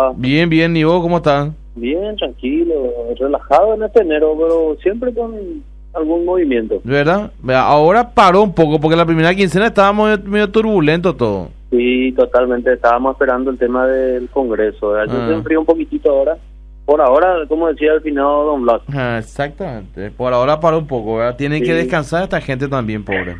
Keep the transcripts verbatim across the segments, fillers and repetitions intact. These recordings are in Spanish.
va? Bien, bien, ¿y vos cómo estás? Bien, tranquilo, relajado en este enero, pero siempre con algún movimiento. ¿Verdad? Ahora paró un poco, porque la primera quincena estábamos medio, medio turbulento todo. Sí, totalmente, estábamos esperando el tema del Congreso, ¿verdad? Yo Ah. se enfrió un poquitito ahora. Por ahora, como decía al final Don Blas. Ah, exactamente, por ahora paró un poco, ¿verdad? Tienen Sí. que descansar esta gente también, pobre.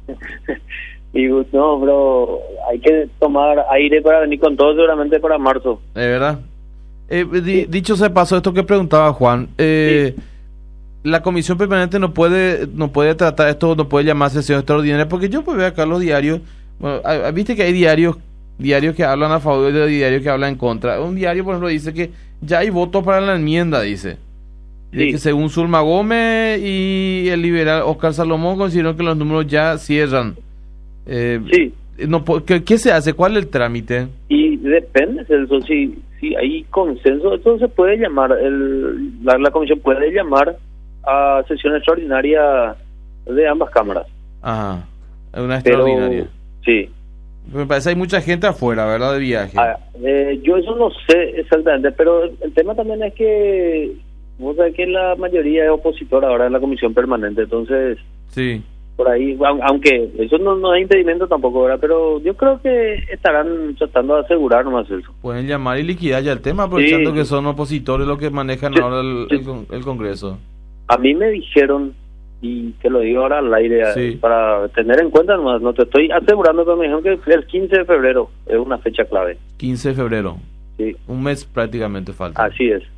Y no, pero hay que tomar aire para venir con todo seguramente para marzo. ¿De verdad? Eh, di- dicho se pasó esto que preguntaba Juan, eh, la comisión permanente no puede no puede tratar esto, no puede llamar sesión extraordinaria, porque yo pues veo acá los diarios, bueno, ah, viste que hay diarios diarios que hablan a favor y diarios que hablan en contra. Un diario, por ejemplo, dice que ya hay votos para la enmienda, dice. Dice Sí. que según Zulma Gómez y el liberal Oscar Salomón consideraron que los números ya cierran. Eh, Sí, no, po- ¿qué, qué se hace? ¿Cuál es el trámite? y depende, Celso, si, si hay consenso, entonces se puede llamar, el, la, la comisión puede llamar a sesión extraordinaria de ambas cámaras. Ajá, es una Pero, extraordinaria. sí. Me parece que hay mucha gente afuera, ¿verdad? De viaje. Ah, eh, yo eso no sé exactamente, pero el, el tema también es que vos sabés que la mayoría es opositora ahora en la comisión permanente, entonces Sí. por ahí, aun- aunque eso no, no es impedimento tampoco, ¿verdad? Pero yo creo que estarán tratando de asegurar nomás eso. Pueden llamar y liquidar ya el tema, aprovechando Sí. que son opositores los que manejan Sí. ahora el, Sí. el con- el Congreso. A mí me dijeron, y te lo digo ahora al aire, Sí. eh, para tener en cuenta nomás, no te estoy asegurando, pero me dijeron que el quince de febrero es una fecha clave. quince de febrero. Sí, Un mes prácticamente falta. así es.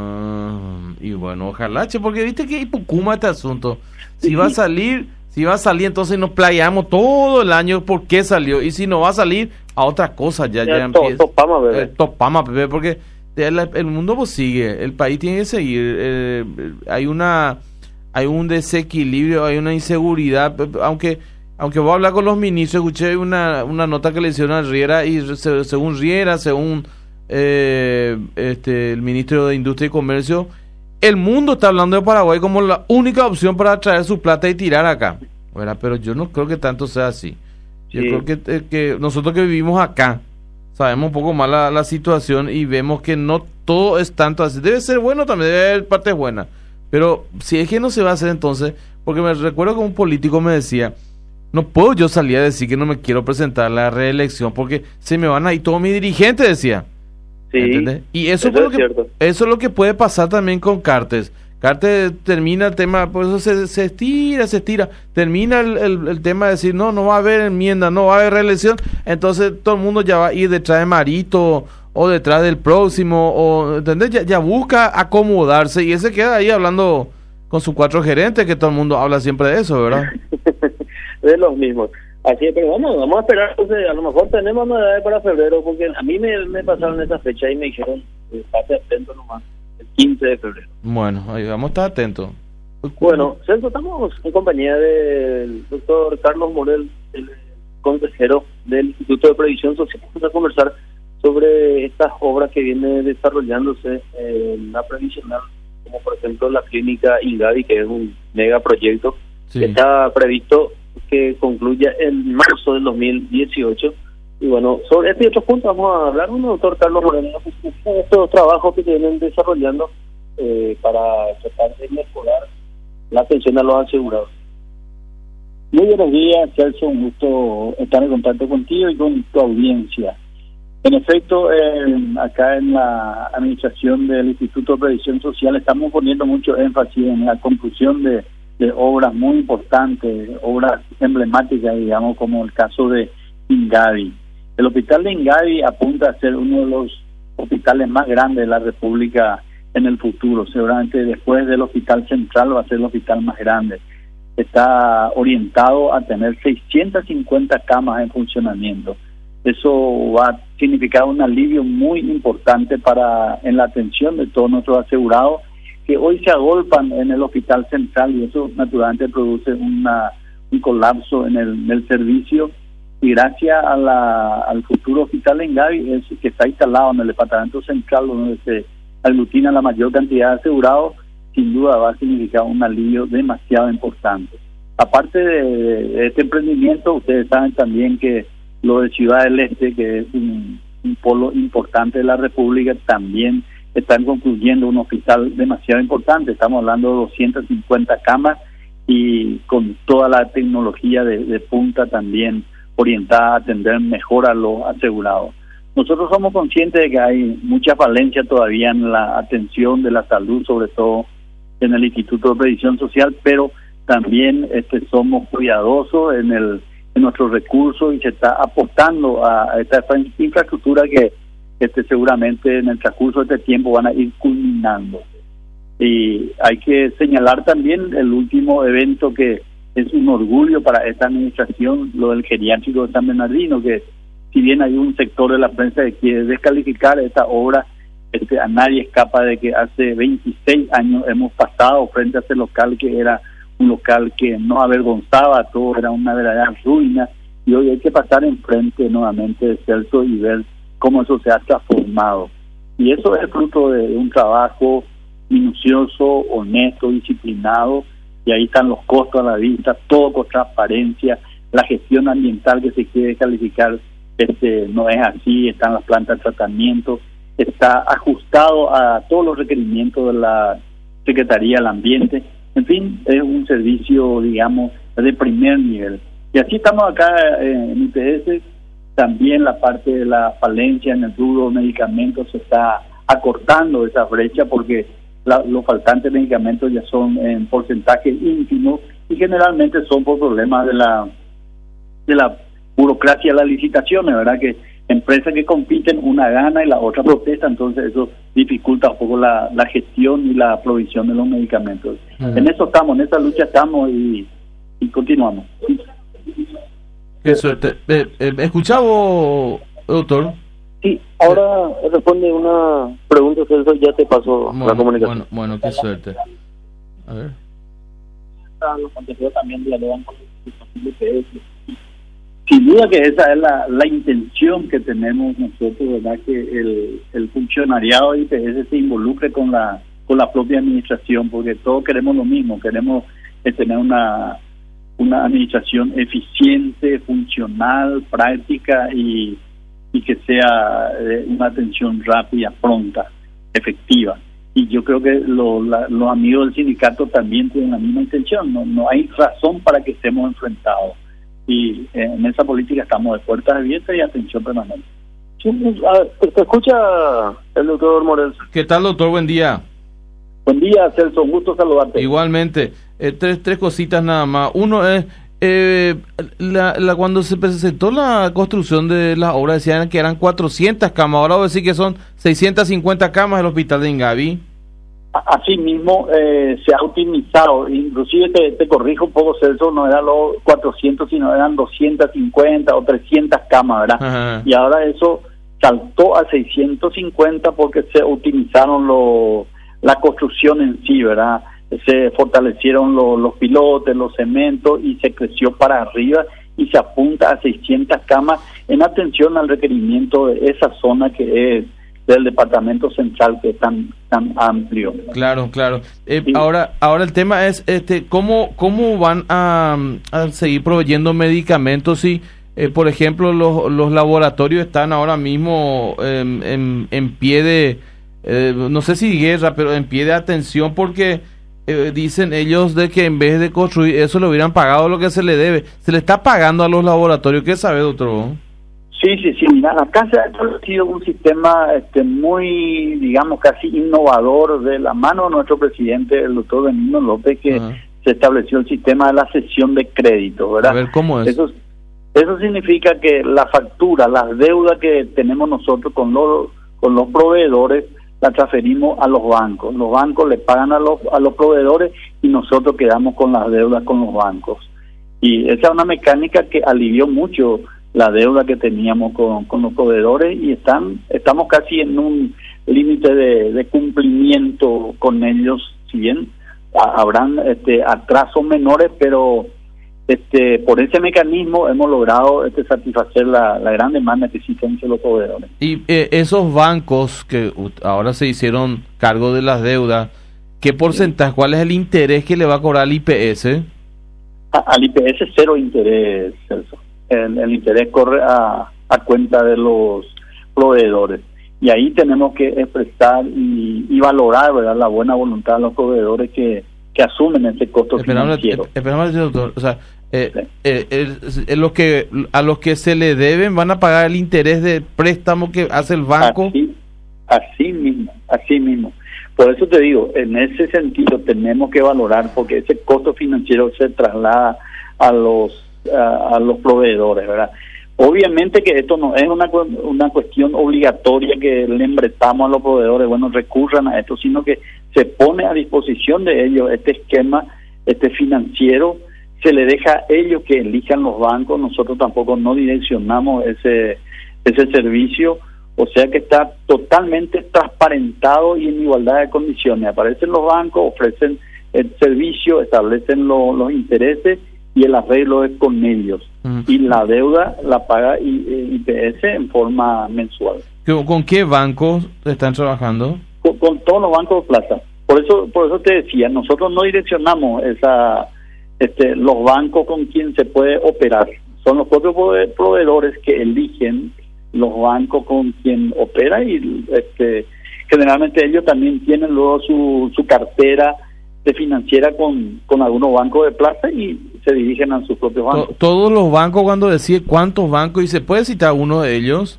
Ah, y bueno, ojalá, che, porque viste que hay Pucuma este asunto. Si va a salir, si va a salir, entonces nos playamos todo el año por qué salió. Y si no va a salir, a otra cosa ya, ya, Ya, to- empieza. topama, bebé. Eh, topama, bebé, porque el, el mundo pues sigue, el país tiene que seguir. eh, hay una, hay un desequilibrio, hay una inseguridad, pe- pe- aunque, aunque voy a hablar con los ministros, escuché una, una nota que le hicieron a Riera y se- según Riera, según eh, este, el ministro de Industria y Comercio, el mundo está hablando de Paraguay como la única opción para traer su plata y tirar acá. ¿Verdad? Pero yo no creo que tanto sea así. Yo Sí. creo que, eh, que nosotros que vivimos acá sabemos un poco más la, la situación y vemos que no todo es tanto así. Debe ser bueno también, debe haber partes buenas. Pero si es que no se va a hacer entonces, porque me recuerdo que un político me decía, no puedo yo salir a decir que no me quiero presentar a la reelección porque se me van a ir todos mis dirigentes, decía. Sí, ¿Entendés? Y eso, eso fue lo es que, cierto. eso es lo que puede pasar también con Cartes. Cartes termina el tema, por eso se, se estira, se estira. Termina el, el, el tema de decir, no, no va a haber enmienda, no va a haber reelección. Entonces todo el mundo ya va a ir detrás de Marito o detrás del próximo, o ¿entendés? Ya, ya busca acomodarse y ese queda ahí hablando con sus cuatro gerentes, que todo el mundo habla siempre de eso, ¿verdad? de los mismos. Así es, pero vamos, vamos a esperar, entonces, a lo mejor tenemos novedades para febrero, porque a mí me, me pasaron esa fecha y me dijeron, eh, estate atento nomás, el quince de febrero. Bueno, ahí vamos a estar atentos. Bueno, Celso, estamos en compañía del doctor Carlos Morel, el consejero del Instituto de Previsión Social. Vamos a conversar sobre estas obras que vienen desarrollándose en la previsional, como por ejemplo la clínica Ingavi, que es un megaproyecto Sí. que está previsto que concluya en marzo del dos mil dieciocho. Y bueno, sobre este y otros puntos vamos a hablar con el doctor Carlos Morel de estos trabajos que se vienen desarrollando eh, para tratar de mejorar la atención a los asegurados. Muy buenos días, Celso, un gusto estar en contacto contigo y con tu audiencia. En efecto, eh, acá en la administración del Instituto de Previsión Social estamos poniendo mucho énfasis en la conclusión de, de obras muy importantes, obras emblemáticas, digamos, como el caso de Ingavi. El hospital de Ingavi apunta a ser uno de los hospitales más grandes de la República en el futuro. Seguramente después del Hospital Central va a ser el hospital más grande. Está orientado a tener seiscientas cincuenta camas en funcionamiento. Eso va a significar un alivio muy importante para en la atención de todos nuestros asegurados que hoy se agolpan en el Hospital Central, y eso naturalmente produce una, un colapso en el, en el servicio. Y gracias a la, al futuro hospital en Ingavi, es, que está instalado en el departamento central, donde se aglutina la mayor cantidad de asegurados, sin duda va a significar un alivio demasiado importante. Aparte de, de este emprendimiento, ustedes saben también que lo de Ciudad del Este, que es un, un polo importante de la República, también están concluyendo un hospital demasiado importante. Estamos hablando de doscientas cincuenta camas y con toda la tecnología de, de punta también orientada a atender mejor a los asegurados. Nosotros somos conscientes de que hay mucha falencia todavía en la atención de la salud, sobre todo en el Instituto de Previsión Social, pero también este, somos cuidadosos en el en nuestros recursos y se está apostando a, a esta infraestructura que este, seguramente en el transcurso de este tiempo van a ir culminando. Y hay que señalar también el último evento que es un orgullo para esta administración, lo del geriátrico de San Bernardino, que si bien hay un sector de la prensa que quiere descalificar esta obra, este, a nadie escapa de que hace veintiséis años hemos pasado frente a ese local que era un local que no avergonzaba a todo, era una verdadera ruina, y hoy hay que pasar enfrente nuevamente de Celso y ver cómo eso se ha transformado. Y eso es fruto de un trabajo minucioso, honesto, disciplinado, y ahí están los costos a la vista, todo con transparencia. La gestión ambiental que se quiere calificar este, no es así, están las plantas de tratamiento, está ajustado a todos los requerimientos de la Secretaría del Ambiente. En fin, es un servicio, digamos, de primer nivel. Y así estamos acá eh, en I P S, también la parte de la falencia en el rubro de medicamentos se está acortando esa brecha porque la, los faltantes de medicamentos ya son en porcentaje ínfimo y generalmente son por problemas de la de la burocracia de las licitaciones, ¿verdad? Que empresas que compiten, una gana y la otra protesta, entonces eso dificulta un poco la, la gestión y la provisión de los medicamentos. Uh-huh. En eso estamos, en esa lucha estamos y, y continuamos. Qué suerte. Eh, eh, ¿Escuchaba, doctor? Sí, ahora responde una pregunta, Celso, ya te pasó bueno, la comunicación. Bueno, bueno, qué suerte. A ver. Los consejeros también dialogan con los I P S. Sin duda que esa es la, la intención que tenemos nosotros, ¿verdad? Que el, el funcionariado de I P S se involucre con la con la propia administración, porque todos queremos lo mismo, queremos eh, tener una una administración eficiente, funcional, práctica y, y que sea eh, una atención rápida, pronta, efectiva. Y yo creo que lo, la, los amigos del sindicato también tienen la misma intención, no, no hay razón para que estemos enfrentados. Y en esa política estamos de puertas abiertas y atención permanente. Sí, te escucha el doctor Morel. ¿Qué tal, doctor? Buen día. Buen día, Celso, un gusto saludarte. Igualmente. Eh, tres tres cositas nada más. Uno es, eh, la, la cuando se presentó la construcción de las obras decían que eran cuatrocientas camas, ahora voy a decir que son seiscientas cincuenta camas el hospital de Ingaví. Así mismo eh, se ha optimizado, inclusive te, te corrijo un poco, Celso, no eran los cuatrocientos, sino eran doscientas cincuenta o trescientas camas, ¿verdad? Ajá. Y ahora eso saltó a seiscientos cincuenta porque se optimizaron lo, la construcción en sí, ¿verdad? Se fortalecieron lo, los pilotes, los cementos y se creció para arriba y se apunta a seiscientas camas en atención al requerimiento de esa zona que es del departamento central, que es tan tan amplio. Claro, claro. Eh, sí. Ahora ahora el tema es este cómo cómo van a, a seguir proveyendo medicamentos si, eh, por ejemplo, los, los laboratorios están ahora mismo eh, en, en pie de, eh, no sé si guerra, pero en pie de atención porque eh, dicen ellos de que en vez de construir eso le hubieran pagado lo que se le debe. Se le está pagando a los laboratorios. ¿Qué sabe, doctor? Sí, sí, sí. Mira, acá se ha establecido un sistema este, muy, digamos, casi innovador de la mano de nuestro presidente, el doctor Benigno López, que uh-huh. se estableció el sistema de la cesión de crédito, ¿verdad? A ver, ¿cómo es? Eso, eso significa que la factura, las deudas que tenemos nosotros con los, con los proveedores, la transferimos a los bancos. Los bancos le pagan a los, a los proveedores y nosotros quedamos con las deudas con los bancos. Y esa es una mecánica que alivió mucho la deuda que teníamos con, con los proveedores y están estamos casi en un límite de, de cumplimiento con ellos, si bien a, habrán este, atrasos menores, pero este por ese mecanismo hemos logrado este, satisfacer la, la gran demanda que existen entre los proveedores. Y eh, esos bancos que ahora se hicieron cargo de las deudas, ¿qué porcentaje, cuál es el interés que le va a cobrar al I P S? A, al I P S cero interés, Celso. El, el interés corre a, a cuenta de los proveedores. Y ahí tenemos que expresar y, y valorar, ¿verdad?, la buena voluntad de los proveedores que, que asumen ese costo esperamos, financiero. Esperamos, doctor, o sea, eh, sí. eh, eh, eh, los que, a los que se le deben van a pagar el interés de préstamo que hace el banco. Así, así mismo, así mismo. Por eso te digo, en ese sentido tenemos que valorar, porque ese costo financiero se traslada a los a, a los proveedores, ¿verdad? Obviamente que esto no es una una cuestión obligatoria que le embretamos a los proveedores, bueno, recurran a esto, sino que se pone a disposición de ellos este esquema este financiero, se le deja a ellos que elijan los bancos, nosotros tampoco no direccionamos ese ese servicio, o sea que está totalmente transparentado y en igualdad de condiciones. Aparecen los bancos, ofrecen el servicio, establecen lo, los intereses y el arreglo es con ellos. Uh-huh. Y la deuda la paga I P S en forma mensual. ¿Con qué bancos están trabajando? Con, con todos los bancos de plaza. Por eso por eso te decía, nosotros no direccionamos esa este los bancos con quien se puede operar. Son los propios proveedores que eligen los bancos con quien opera y este generalmente ellos también tienen luego su, su cartera de financiera con, con algunos bancos de plaza y se dirigen a sus propios bancos. Todos los bancos, cuando decir cuántos bancos, y se puede citar uno de ellos.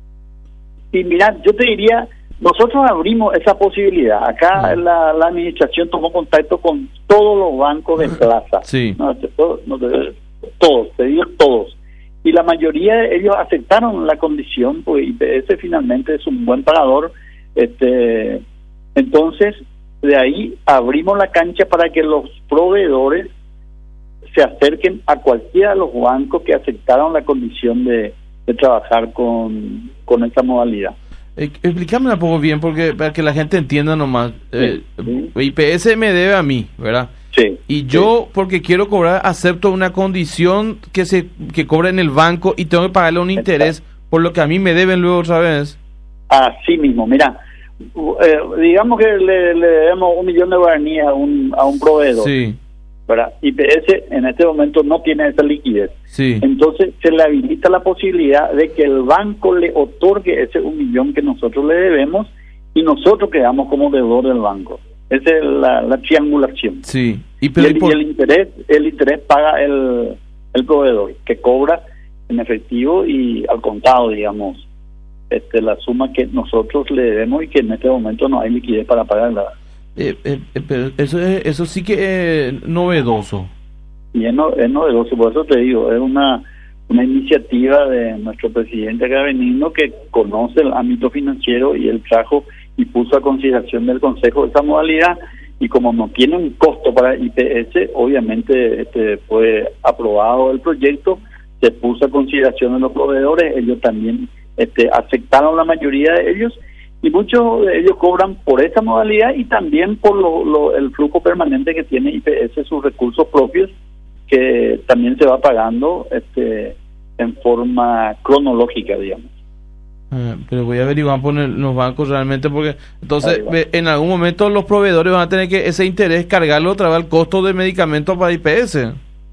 Y mira, yo te diría, nosotros abrimos esa posibilidad. Acá no. la, la administración tomó contacto con todos los bancos de plaza. Sí. No, no, no, todos, te digo todos. Y la mayoría de ellos aceptaron la condición, pues I P S finalmente es un buen pagador. Este, entonces, de ahí abrimos la cancha para que los proveedores se acerquen a cualquiera de los bancos que aceptaron la condición de, de trabajar con, con esta modalidad. Eh, explícame un poco bien, porque para que la gente entienda nomás. Eh, sí, sí. I P S me debe a mí, ¿verdad? Sí. Y yo, sí. porque quiero cobrar, acepto una condición que se que cobre en el banco y tengo que pagarle un interés Exacto. por lo que a mí me deben luego otra vez. Así mismo, mira, eh, digamos que le, le debemos un millón de guaraníes a un, a un proveedor. Sí. ¿Verdad? I P S en este momento no tiene esa liquidez. Sí. Entonces se le habilita la posibilidad de que el banco le otorgue ese un millón que nosotros le debemos y nosotros quedamos como deudor del banco. Esa es la, la triangulación. Sí. Y, pero y, el, y el interés el interés paga el, el proveedor, que cobra en efectivo y al contado, digamos, este la suma que nosotros le debemos y que en este momento no hay liquidez para pagarla. Eh, eh, pero eso es, eso sí que es novedoso. Y es, no, es novedoso, por eso te digo, es una una iniciativa de nuestro presidente acá Benigno, que conoce el ámbito financiero y él trajo y puso a consideración del Consejo esa modalidad, y como no tiene un costo para I P S, obviamente este fue aprobado el proyecto, se puso a consideración de los proveedores, ellos también este aceptaron la mayoría de ellos, y muchos de ellos cobran por esa modalidad y también por lo, lo, el flujo permanente que tiene I P S, sus recursos propios, que también se va pagando este en forma cronológica, digamos. Ah, pero voy a averiguar por los bancos realmente, porque entonces en algún momento los proveedores van a tener que ese interés cargarlo otra vez al costo de medicamentos para I P S.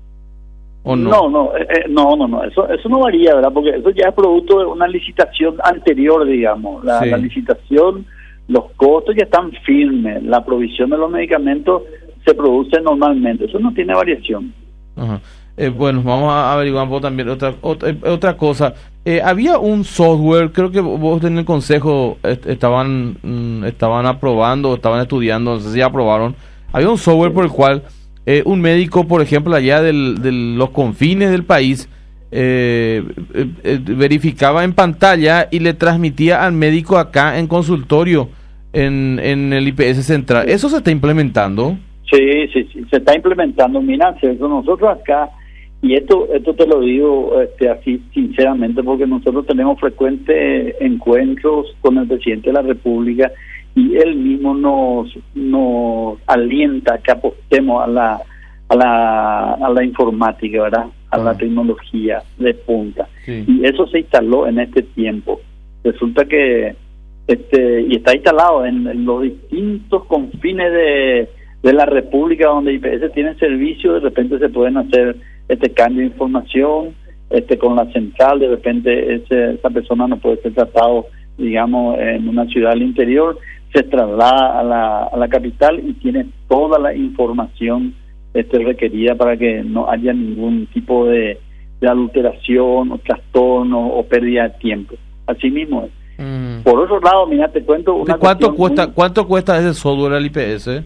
¿O no? No, no, eh, no, no, no, eso eso no varía, ¿verdad? Porque eso ya es producto de una licitación anterior, digamos. La, sí. la licitación, los costos ya están firmes, la provisión de los medicamentos se produce normalmente, eso no tiene variación. Ajá. Eh, bueno, vamos a averiguar un poco también otra otra, otra cosa. Eh, había un software, creo que vos en el consejo est- estaban mm, estaban aprobando, estaban estudiando, no sé si aprobaron. Había un software por el cual eh, un médico, por ejemplo, allá del, de los confines del país, eh, eh, eh, verificaba en pantalla y le transmitía al médico acá en consultorio en, en el I P S central. ¿Eso se está implementando? Sí, sí, sí, se está implementando. Mira, nosotros acá, y esto esto te lo digo este, así sinceramente, porque nosotros tenemos frecuentes encuentros con el presidente de la República y él mismo nos nos alienta a que apostemos a la a la a la informática, ¿verdad? A la tecnología de punta. Sí. Y eso se instaló en este tiempo. Resulta que este y está instalado en, en los distintos confines de de la República donde I P S tiene servicio. De repente se pueden hacer este cambio de información este con la central, de repente ese, esa persona no puede ser tratado digamos, en una ciudad del interior, se traslada a la, a la capital y tiene toda la información este, requerida para que no haya ningún tipo de, de adulteración o trastorno o pérdida de tiempo. Así mismo es. Mm. Por otro lado, mira, te cuento una ¿Cuánto cuesta muy... cuánto cuesta ese software al I P S?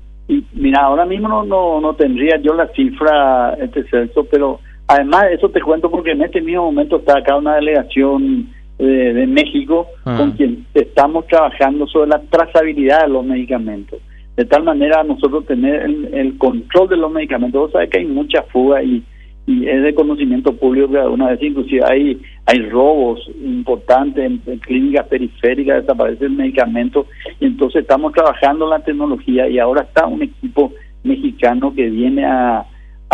Y mira, ahora mismo no, no, no tendría yo la cifra, este Celso, pero además eso te cuento porque en este mismo momento está acá una delegación de, de México ah. con quien estamos trabajando sobre la trazabilidad de los medicamentos, de tal manera nosotros tener el, el control de los medicamentos. Vos sabés que hay mucha fuga y, y es de conocimiento público que alguna vez inclusive hay hay robos importantes en, en clínicas periféricas, desaparece el medicamento, y entonces estamos trabajando en la tecnología y ahora está un equipo mexicano que viene a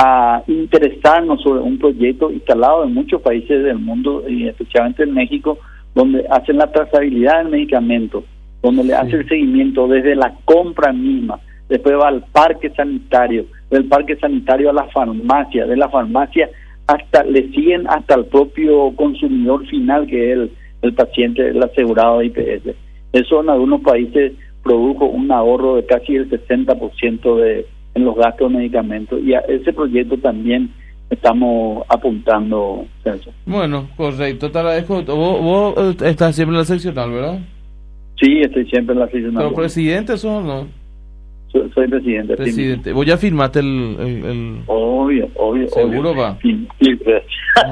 a interesarnos sobre un proyecto instalado en muchos países del mundo, y especialmente en México, donde hacen la trazabilidad del medicamento, donde le sí. hace el seguimiento desde la compra misma, después va al parque sanitario, del parque sanitario a la farmacia, de la farmacia hasta, le siguen hasta el propio consumidor final, que es el, el paciente, el asegurado de I P S. Eso en algunos países produjo un ahorro de casi el sesenta por ciento de en los gastos de medicamentos, y a ese proyecto también estamos apuntando, Celso. Bueno, correcto, te agradezco. ¿Vos, vos estás siempre en la seccional, verdad? Sí, estoy siempre en la seccional. ¿Pero presidente sos o no? Soy, soy presidente. Presidente. ¿Vos ya firmaste el...? el, el... Obvio, obvio. ¿Seguro obvio. va? Sí, sí, pues.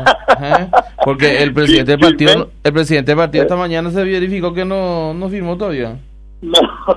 Ajá. Porque el presidente del partido, el presidente del partido esta mañana se verificó que no, no firmó todavía. No.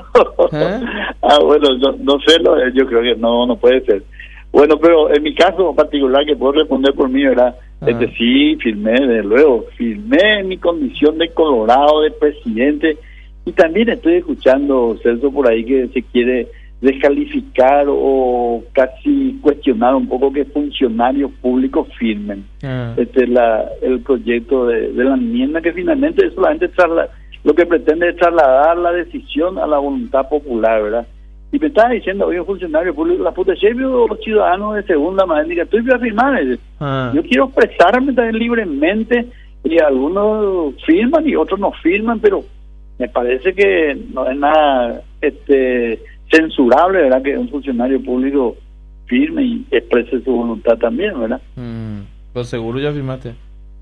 ¿Eh? Ah, bueno, no, no sé, no, yo creo que no, no puede ser. Bueno, pero en mi caso particular, que puedo responder por mí, ¿verdad? Ah. Este, sí, firmé, desde luego, firmé en mi condición de Colorado, de presidente, y también estoy escuchando, Celso, por ahí que se quiere descalificar o casi cuestionar un poco que funcionarios públicos firmen ah. este la el proyecto de, de la enmienda, que finalmente es solamente trasladar, lo que pretende es trasladar la decisión a la voluntad popular, ¿verdad? Y me estaba diciendo, oye, un funcionario público, la puta, yo los ciudadanos de segunda magnífica, estoy voy a firmar, ah. yo quiero expresarme también libremente, y algunos firman y otros no firman, pero me parece que no es nada este censurable, ¿verdad? Que un funcionario público firme y exprese su voluntad también, ¿verdad? Mm, pues seguro ya firmaste.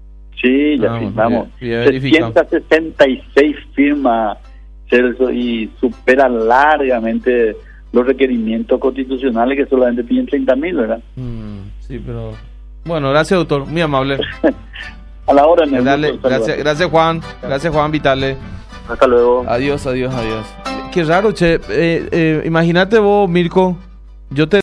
Sí, ya ah, firmamos. setecientos sesenta y seis firmas, Celso, y supera largamente los requerimientos constitucionales, que solamente piden treinta mil, ¿verdad? Mm, sí, pero... Bueno, gracias, doctor. Muy amable. A la hora, me Dale, gracias, gracias, Juan. Gracias, Juan Vitale. Hasta luego. Adiós, adiós, adiós. Qué raro, che. Eh, eh, imagínate vos, Mirko, yo te